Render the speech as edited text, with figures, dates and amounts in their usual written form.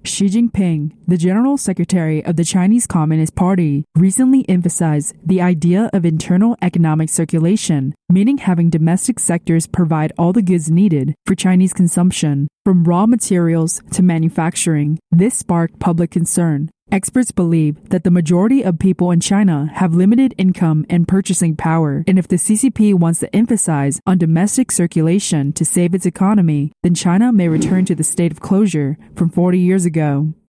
Xi Jinping, the General Secretary of the Chinese Communist Party, recently emphasized the idea of internal economic circulation, meaning having domestic sectors provide all the goods needed for Chinese consumption, from raw materials to manufacturing. This sparked public concern. Experts believe that the majority of people in China have limited income and purchasing power, and if the CCP wants to emphasize on domestic circulation to save its economy, then China may return to the state of closure from 40 years ago.